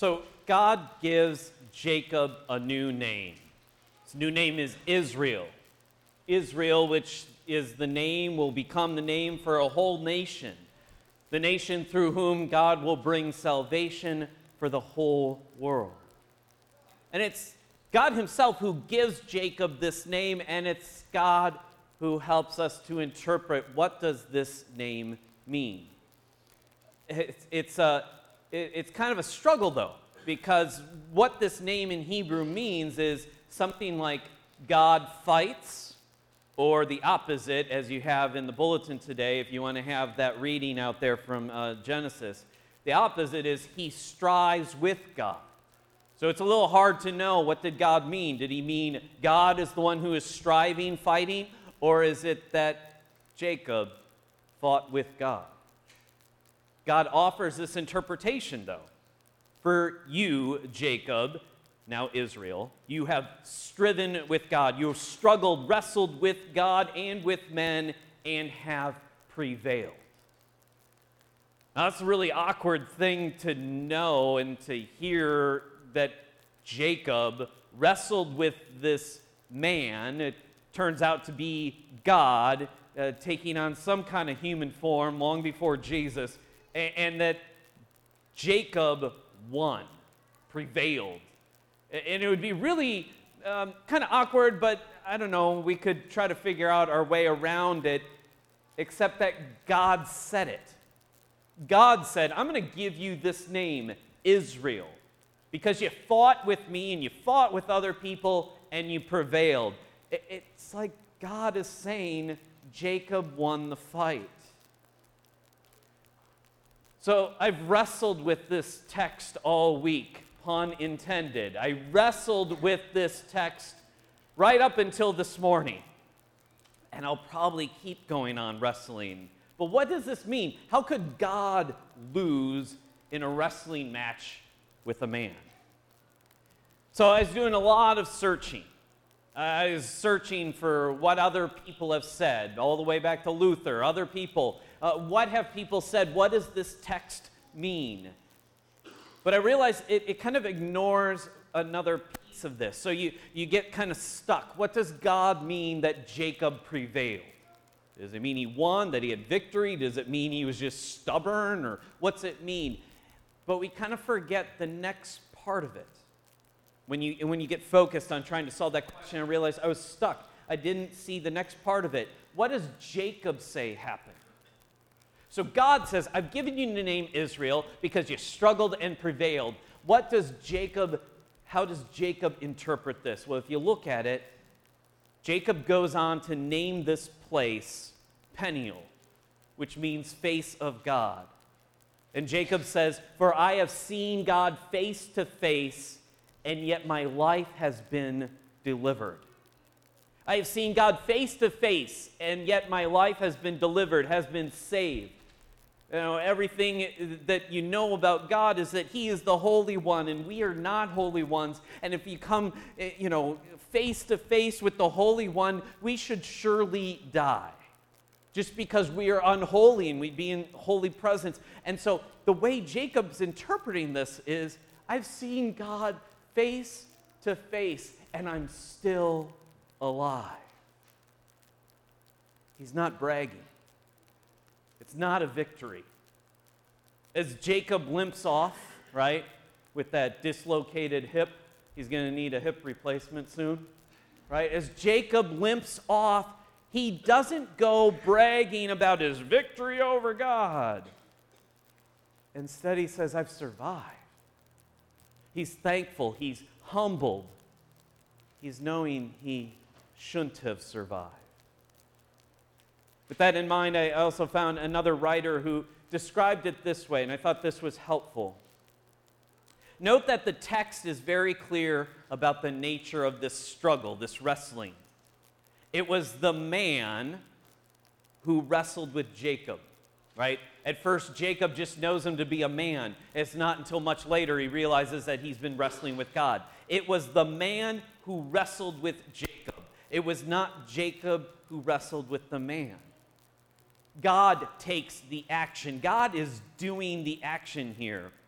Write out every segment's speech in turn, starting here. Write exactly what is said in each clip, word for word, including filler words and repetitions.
So God gives Jacob a new name. His new name is Israel. Israel, which is the name, will become the name for a whole nation. The nation through whom God will bring salvation for the whole world. And it's God himself who gives Jacob this name, and it's God who helps us to interpret what does this name mean. It's, it's, a, it's kind of a struggle, though, because what this name in Hebrew means is something like God fights, or the opposite, as you have in the bulletin today, if you want to have that reading out there from uh, Genesis. The opposite is he strives with God. So it's a little hard to know, what did God mean? Did he mean God is the one who is striving, fighting, or is it that Jacob fought with God? God offers this interpretation, though. For you, Jacob, now Israel, you have striven with God. You have struggled, wrestled with God and with men, and have prevailed. Now, that's a really awkward thing to know and to hear, that Jacob wrestled with this man. It turns out to be God uh, taking on some kind of human form long before Jesus, and, and that Jacob won, prevailed. And it would be really um, kind of awkward, but I don't know, we could try to figure out our way around it, except that God said it. God said, I'm going to give you this name, Israel, because you fought with me and you fought with other people and you prevailed. It's like God is saying Jacob won the fight. So I've wrestled with this text all week, pun intended. I wrestled with this text right up until this morning. And I'll probably keep going on wrestling. But what does this mean? How could God lose in a wrestling match with a man? So I was doing a lot of searching. I was searching for what other people have said, all the way back to Luther, other people. Uh, what have people said? What does this text mean? But I realized it, it kind of ignores another piece of this. So you, you get kind of stuck. What does God mean that Jacob prevailed? Does it mean he won, that he had victory? Does it mean he was just stubborn? Or what's it mean? But we kind of forget the next part of it. When you, when you get focused on trying to solve that question, I realized I was stuck. I didn't see the next part of it. What does Jacob say happened? So God says, I've given you the name Israel because you struggled and prevailed. What does Jacob, how does Jacob interpret this? Well, if you look at it, Jacob goes on to name this place Peniel, which means face of God. And Jacob says, for I have seen God face to face, and yet my life has been delivered. I have seen God face to face, and yet my life has been delivered, has been saved. You know, everything that you know about God is that he is the Holy One, and we are not holy ones. And if you come, you know, face to face with the Holy One, we should surely die, just because we are unholy and we be in holy presence. And so the way Jacob's interpreting this is, I've seen God face to face, and I'm still alive. He's not bragging. It's not a victory. As Jacob limps off, right, with that dislocated hip, he's going to need a hip replacement soon, right? As Jacob limps off, he doesn't go bragging about his victory over God. Instead, he says, I've survived. He's thankful. He's humbled. He's knowing he shouldn't have survived. With that in mind, I also found another writer who described it this way, and I thought this was helpful. Note that the text is very clear about the nature of this struggle, this wrestling. It was the man who wrestled with Jacob, right? At first, Jacob just knows him to be a man. It's not until much later he realizes that he's been wrestling with God. It was the man who wrestled with Jacob. It was not Jacob who wrestled with the man. God takes the action. God is doing the action here.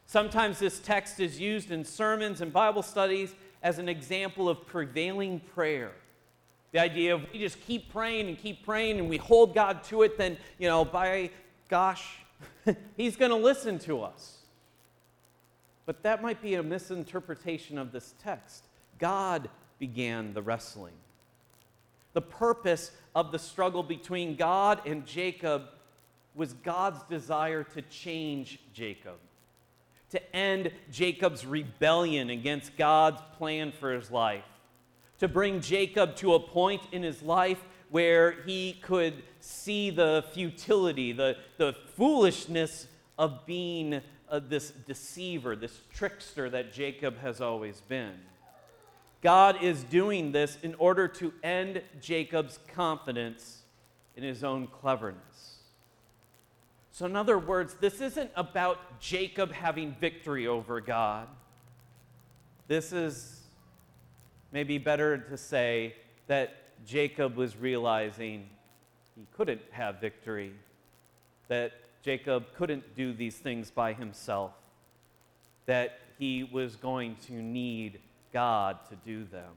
Sometimes this text is used in sermons and Bible studies as an example of prevailing prayer. The idea of we just keep praying and keep praying and we hold God to it, then, you know, by gosh, he's going to listen to us. But that might be a misinterpretation of this text. God began the wrestling. The purpose of the struggle between God and Jacob was God's desire to change Jacob, to end Jacob's rebellion against God's plan for his life, to bring Jacob to a point in his life where he could see the futility, the, the foolishness of being uh, this deceiver, this trickster that Jacob has always been. God is doing this in order to end Jacob's confidence in his own cleverness. So in other words, this isn't about Jacob having victory over God. This is maybe better to say that Jacob was realizing he couldn't have victory, that Jacob couldn't do these things by himself, that he was going to need God to do them.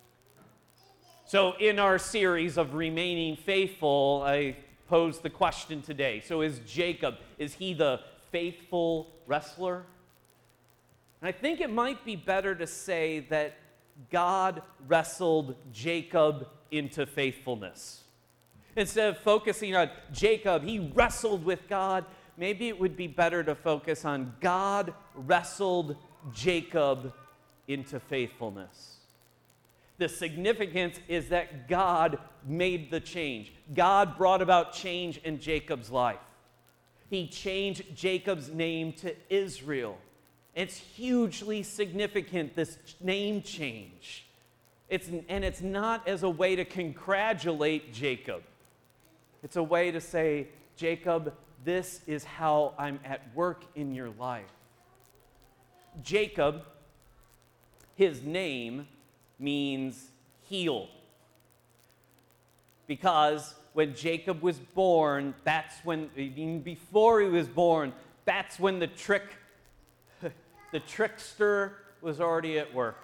So in our series of remaining faithful, I pose the question today. So is Jacob, is he the faithful wrestler? And I think it might be better to say that God wrestled Jacob into faithfulness. Instead of focusing on Jacob, he wrestled with God, maybe it would be better to focus on God wrestled Jacob into faithfulness. The significance is that God made the change. God brought about change in Jacob's life. He changed Jacob's name to Israel. It's hugely significant, this name change. It's, and it's not as a way to congratulate Jacob. It's a way to say, Jacob, this is how I'm at work in your life. Jacob, his name means healed. Because when Jacob was born, that's when, even before he was born, that's when the trick, the trickster was already at work.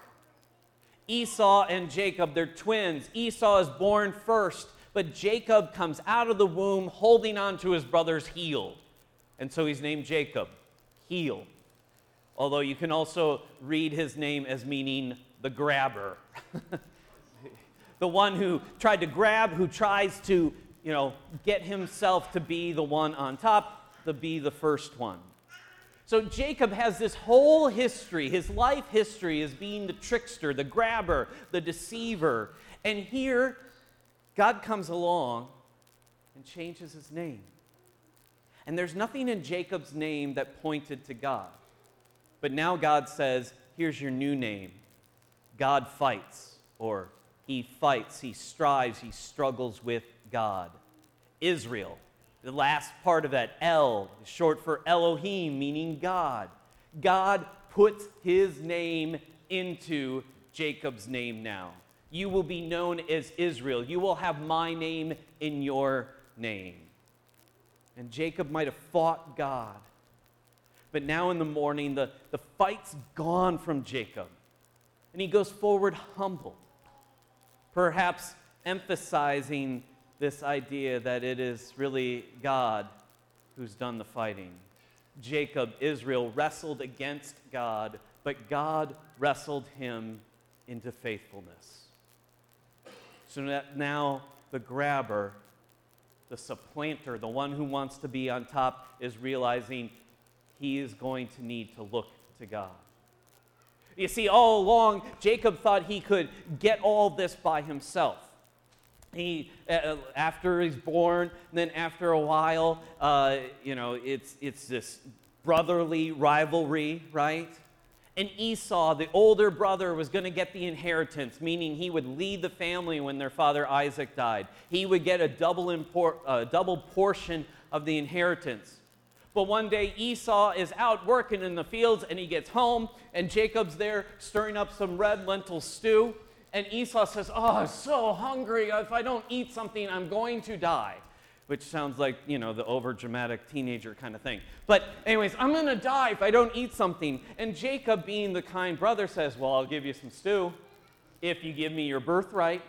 Esau and Jacob, they're twins. Esau is born first, but Jacob comes out of the womb holding on to his brother's heel. And so he's named Jacob, heel. Although you can also read his name as meaning the grabber. The one who tried to grab, who tries to, you know, get himself to be the one on top, to be the first one. So Jacob has this whole history. His life history is being the trickster, the grabber, the deceiver. And here, God comes along and changes his name. And there's nothing in Jacob's name that pointed to God. But now God says, here's your new name. God fights, or he fights, he strives, he struggles with God. Israel, the last part of that, El, is short for Elohim, meaning God. God puts his name into Jacob's name now. You will be known as Israel. You will have my name in your name. And Jacob might have fought God. But now in the morning, the, the fight's gone from Jacob. And he goes forward humble, perhaps emphasizing this idea that it is really God who's done the fighting. Jacob, Israel, wrestled against God, but God wrestled him into faithfulness. So that now the grabber, the supplanter, the one who wants to be on top, is realizing he is going to need to look to God. You see, all along, Jacob thought he could get all this by himself. He, uh, after he's born, and then after a while, uh, you know, it's it's this brotherly rivalry, right? And Esau, the older brother, was going to get the inheritance, meaning he would lead the family when their father Isaac died. He would get a double import, uh, double portion of the inheritance. But one day Esau is out working in the fields and he gets home and Jacob's there stirring up some red lentil stew. And Esau says, oh, I'm so hungry. If I don't eat something, I'm going to die. which sounds like, you know, the over-dramatic teenager kind of thing. But anyways, I'm going to die if I don't eat something. And Jacob, being the kind brother, says, well, I'll give you some stew if you give me your birthright.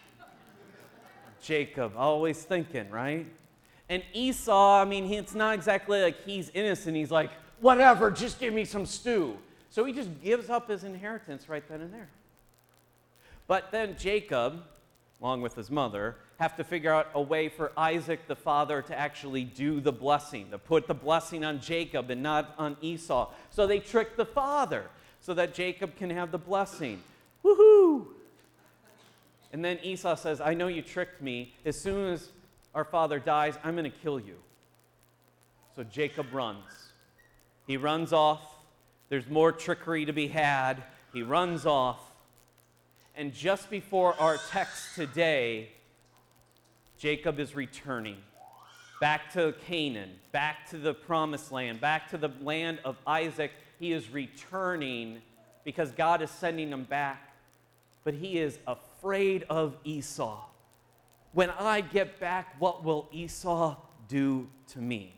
Jacob, always thinking, right? And Esau, I mean, it's not exactly like he's innocent. He's like, whatever, just give me some stew. So he just gives up his inheritance right then and there. But then Jacob, along with his mother, have to figure out a way for Isaac the father to actually do the blessing, to put the blessing on Jacob and not on Esau. So they trick the father so that Jacob can have the blessing. Woohoo! And then Esau says, I know you tricked me. As soon as our father dies, I'm going to kill you. So Jacob runs. He runs off. There's more trickery to be had. He runs off. And just before our text today, Jacob is returning back to Canaan, back to the promised land, back to the land of Isaac. He is returning because God is sending him back. But he is afraid of Esau. When I get back, what will Esau do to me?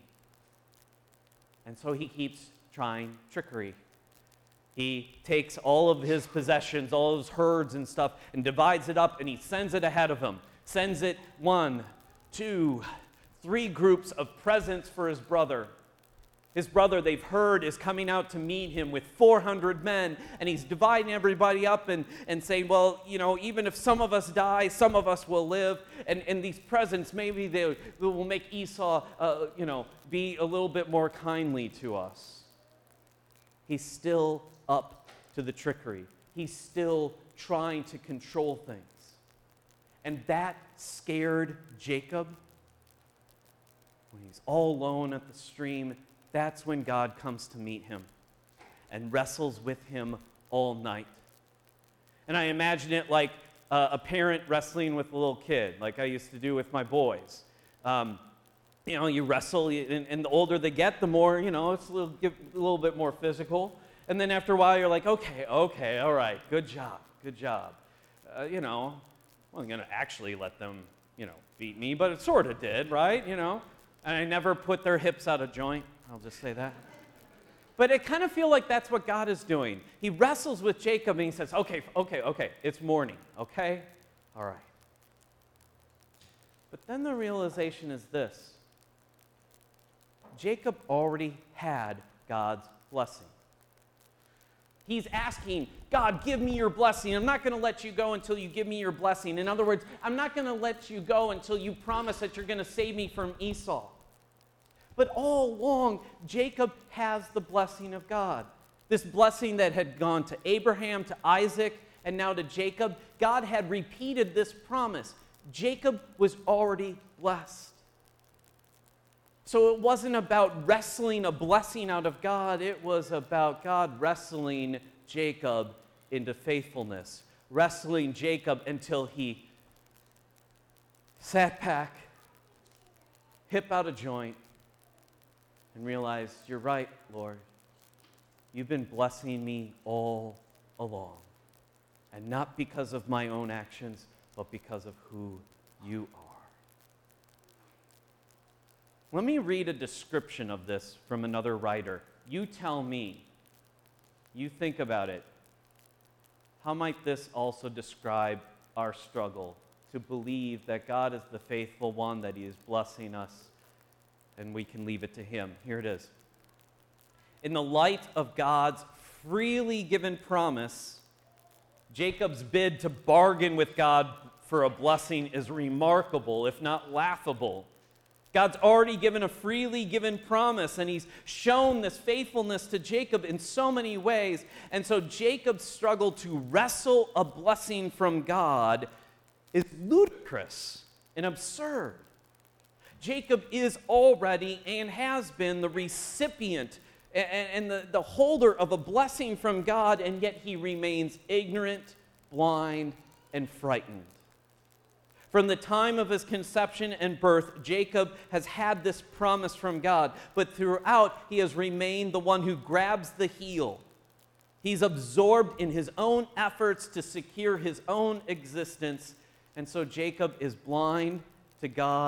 And so he keeps trying trickery. He takes all of his possessions, all of his herds and stuff, and divides it up, and he sends it ahead of him. Sends it one, two, three groups of presents for his brother. His brother, they've heard, is coming out to meet him with four hundred men, and he's dividing everybody up and, and saying, well, you know, even if some of us die, some of us will live, and, and these presents, maybe they, they will make Esau, uh, you know, be a little bit more kindly to us. He's still up to the trickery. He's still trying to control things. And that scared Jacob. When he's all alone at the stream, that's when God comes to meet him and wrestles with him all night. And I imagine it like uh, a parent wrestling with a little kid, like I used to do with my boys. Um, you know, you wrestle, and, and the older they get, the more, you know, it's a little, get a little bit more physical. And then after a while, you're like, okay, okay, all right, good job, good job. Uh, you know, I wasn't going to actually let them, you know, beat me, but it sort of did, right? You know, and I never put their hips out of joint. I'll just say that. But I kind of feel like that's what God is doing. He wrestles with Jacob and he says, okay, okay, okay, it's morning, okay? All right. But then the realization is this. Jacob already had God's blessing. He's asking, God, give me your blessing. I'm not going to let you go until you give me your blessing. In other words, I'm not going to let you go until you promise that you're going to save me from Esau. But all along, Jacob has the blessing of God. This blessing that had gone to Abraham, to Isaac, and now to Jacob. God had repeated this promise. Jacob was already blessed. So it wasn't about wrestling a blessing out of God. It was about God wrestling Jacob into faithfulness. Wrestling Jacob until he sat back, hip out of joint, and realized, you're right, Lord. You've been blessing me all along. And not because of my own actions, but because of who you are. Let me read a description of this from another writer. You tell me. You think about it. How might this also describe our struggle to believe that God is the faithful one, that he is blessing us, and we can leave it to him? Here it is. In the light of God's freely given promise, Jacob's bid to bargain with God for a blessing is remarkable, if not laughable. God's already given a freely given promise, and he's shown this faithfulness to Jacob in so many ways. And so Jacob's struggle to wrestle a blessing from God is ludicrous and absurd. Jacob is already and has been the recipient and, and the, the holder of a blessing from God, and yet he remains ignorant, blind, and frightened. From the time of his conception and birth, Jacob has had this promise from God, but throughout he has remained the one who grabs the heel. He's absorbed in his own efforts to secure his own existence, and so Jacob is blind to God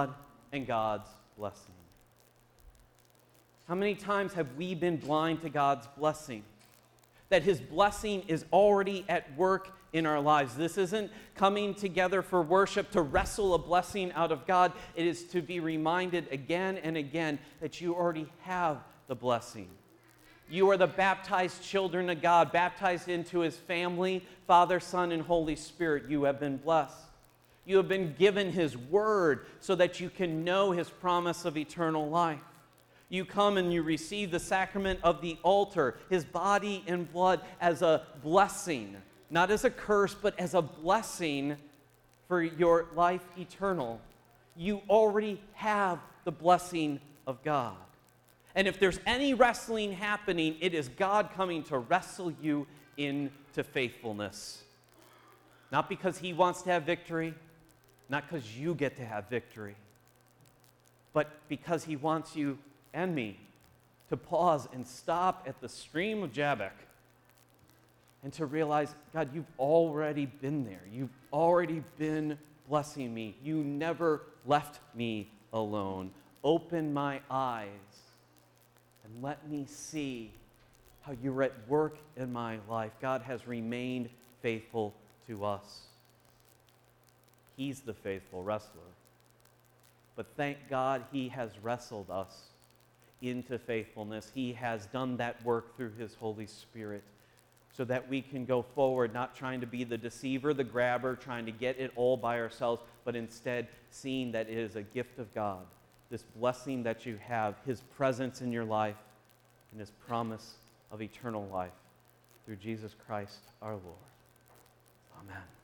and God's blessing. How many times have we been blind to God's blessing? That his blessing is already at work in our lives. This isn't coming together for worship to wrestle a blessing out of God. It is to be reminded again and again that you already have the blessing. You are the baptized children of God, baptized into his family, Father, Son, and Holy Spirit. You have been blessed. You have been given his word so that you can know his promise of eternal life. You come and you receive the sacrament of the altar, his body and blood, as a blessing, not as a curse, but as a blessing for your life eternal. You already have the blessing of God. And if there's any wrestling happening, it is God coming to wrestle you into faithfulness. Not because he wants to have victory, not because you get to have victory, but because he wants you and me to pause and stop at the stream of Jabbok and to realize, God, you've already been there. You've already been blessing me. You never left me alone. Open my eyes and let me see how you're at work in my life. God has remained faithful to us. He's the faithful wrestler. But thank God he has wrestled us into faithfulness. He has done that work through his Holy Spirit so that we can go forward, not trying to be the deceiver, the grabber, trying to get it all by ourselves, but instead seeing that it is a gift of God, this blessing that you have, his presence in your life, and his promise of eternal life through Jesus Christ our Lord. Amen.